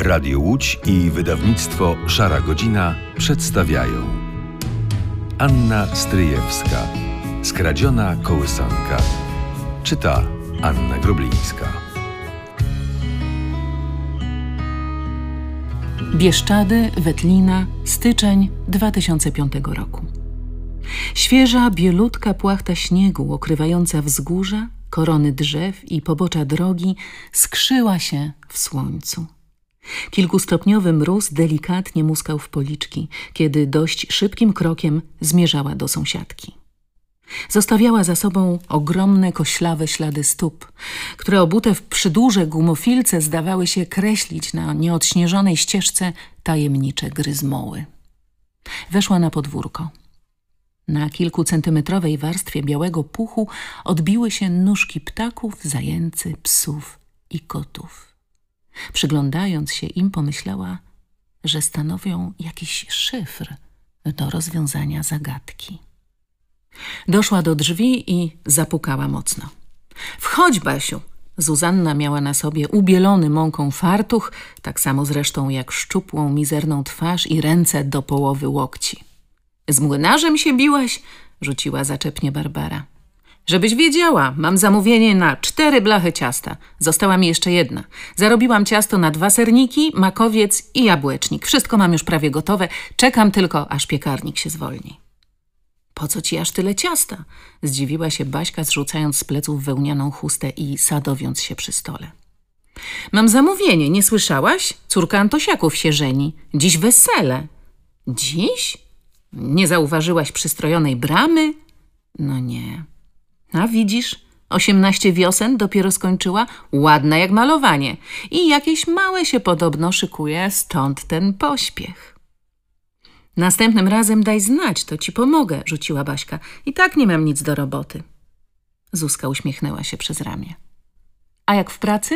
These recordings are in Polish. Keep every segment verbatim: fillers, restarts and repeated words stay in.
Radio Łódź i wydawnictwo Szara Godzina przedstawiają Anna Stryjewska. Skradziona kołysanka. Czyta Anna Groblińska. Bieszczady, Wetlina, styczeń dwa tysiące piątego roku. Świeża, bielutka płachta śniegu okrywająca wzgórza, korony drzew i pobocza drogi skrzyła się w słońcu. Kilkustopniowy mróz delikatnie muskał w policzki, kiedy dość szybkim krokiem zmierzała do sąsiadki. Zostawiała za sobą ogromne, koślawe ślady stóp, które obute w przydłuże gumofilce zdawały się kreślić na nieodśnieżonej ścieżce tajemnicze gryzmoły. Weszła na podwórko. Na kilkucentymetrowej warstwie białego puchu odbiły się nóżki ptaków, zajęcy, psów i kotów. Przyglądając się im, pomyślała, że stanowią jakiś szyfr do rozwiązania zagadki. Doszła do drzwi i zapukała mocno. — Wchodź, Basiu! Zuzanna miała na sobie ubielony mąką fartuch, tak samo zresztą jak szczupłą, mizerną twarz i ręce do połowy łokci. — Z młynarzem się biłaś? — rzuciła zaczepnie Barbara. — Żebyś wiedziała, mam zamówienie na cztery blachy ciasta. Została mi jeszcze jedna. Zarobiłam ciasto na dwa serniki, makowiec i jabłecznik. Wszystko mam już prawie gotowe. Czekam tylko, aż piekarnik się zwolni. — Po co ci aż tyle ciasta? — zdziwiła się Baśka, zrzucając z pleców wełnianą chustę i sadowiąc się przy stole. — Mam zamówienie, nie słyszałaś? Córka Antosiaków się żeni. Dziś wesele. — Dziś? Nie zauważyłaś przystrojonej bramy? No nie. A widzisz, osiemnaście wiosen dopiero skończyła, ładna jak malowanie. I jakieś małe się podobno szykuje, stąd ten pośpiech. Następnym razem daj znać, to ci pomogę, rzuciła Baśka. I tak nie mam nic do roboty. Zuzka uśmiechnęła się przez ramię. A jak w pracy?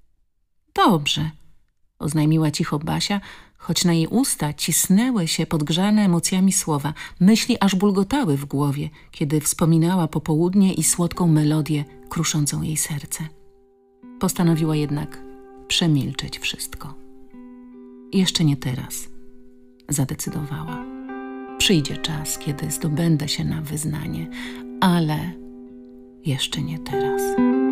Dobrze, oznajmiła cicho Basia, choć na jej usta cisnęły się podgrzane emocjami słowa. Myśli aż bulgotały w głowie, kiedy wspominała popołudnie i słodką melodię kruszącą jej serce. Postanowiła jednak przemilczeć wszystko. Jeszcze nie teraz, zadecydowała. Przyjdzie czas, kiedy zdobędę się na wyznanie, ale jeszcze nie teraz.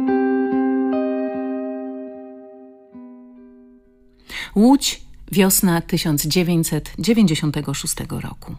Łódź, wiosna tysiąc dziewięćset dziewięćdziesiątego szóstego roku.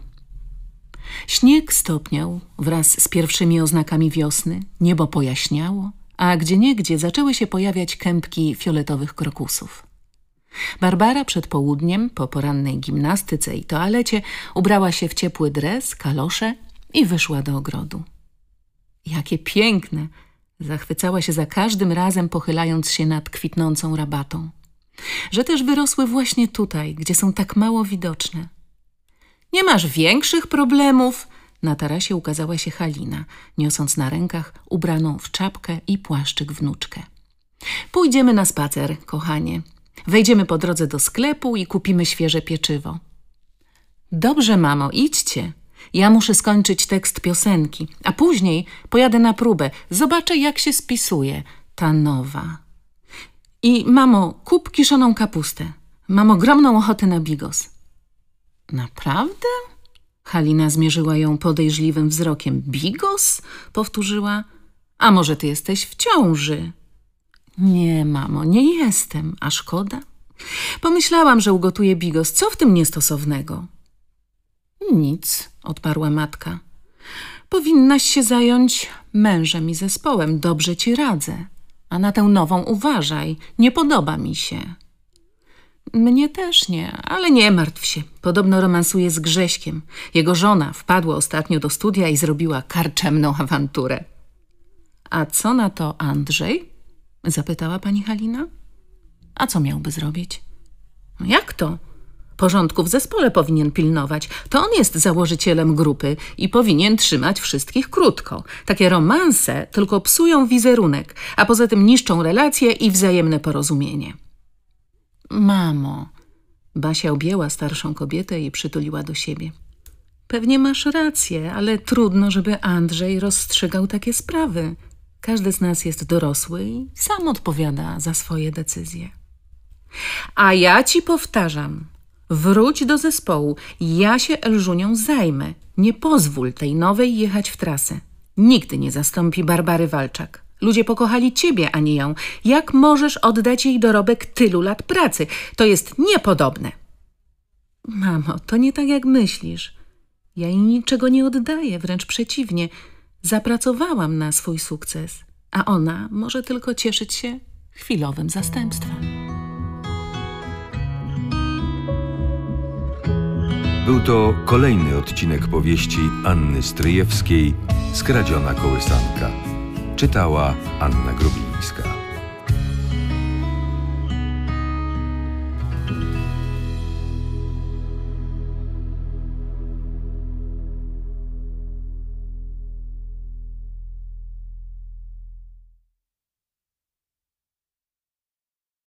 Śnieg stopniał wraz z pierwszymi oznakami wiosny, niebo pojaśniało, a gdzieniegdzie zaczęły się pojawiać kępki fioletowych krokusów. Barbara przed południem, po porannej gimnastyce i toalecie, ubrała się w ciepły dres, kalosze i wyszła do ogrodu. Jakie piękne! Zachwycała się za każdym razem, pochylając się nad kwitnącą rabatą. Że też wyrosły właśnie tutaj, gdzie są tak mało widoczne. Nie masz większych problemów? Na tarasie ukazała się Halina, niosąc na rękach ubraną w czapkę i płaszczyk wnuczkę. Pójdziemy na spacer, kochanie. Wejdziemy po drodze do sklepu i kupimy świeże pieczywo. Dobrze, mamo, idźcie. Ja muszę skończyć tekst piosenki, a później pojadę na próbę. Zobaczę, jak się spisuje ta nowa. I mamo, kup kiszoną kapustę. Mam ogromną ochotę na bigos. Naprawdę? Halina zmierzyła ją podejrzliwym wzrokiem. Bigos? Powtórzyła. A może ty jesteś w ciąży? Nie, mamo, nie jestem. A szkoda? Pomyślałam, że ugotuję bigos. Co w tym niestosownego? Nic, odparła matka. Powinnaś się zająć mężem i zespołem. Dobrze ci radzę. A na tę nową uważaj, nie podoba mi się. Mnie też nie, ale nie martw się. Podobno romansuje z Grześkiem. Jego żona wpadła ostatnio do studia i zrobiła karczemną awanturę. A co na to Andrzej? Zapytała pani Halina. A co miałby zrobić? Jak to? Porządku w zespole powinien pilnować. To on jest założycielem grupy i powinien trzymać wszystkich krótko. Takie romanse tylko psują wizerunek, a poza tym niszczą relacje i wzajemne porozumienie. Mamo, Basia objęła starszą kobietę i przytuliła do siebie. Pewnie masz rację, ale trudno, żeby Andrzej rozstrzygał takie sprawy. Każdy z nas jest dorosły i sam odpowiada za swoje decyzje. A ja ci powtarzam, wróć do zespołu, ja się Elżunią zajmę. Nie pozwól tej nowej jechać w trasę. Nigdy nie zastąpi Barbary Walczak. Ludzie pokochali ciebie, a nie ją. Jak możesz oddać jej dorobek tylu lat pracy? To jest niepodobne. Mamo, to nie tak jak myślisz. Ja jej niczego nie oddaję, wręcz przeciwnie. Zapracowałam na swój sukces, a ona może tylko cieszyć się chwilowym zastępstwem. Był to kolejny odcinek powieści Anny Stryjewskiej Skradziona kołysanka. Czytała Anna Grubińska.